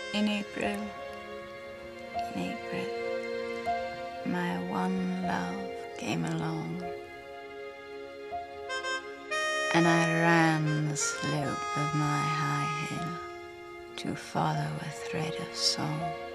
In April, my one love came along, and I ran the slope of my high hill to follow a thread of song.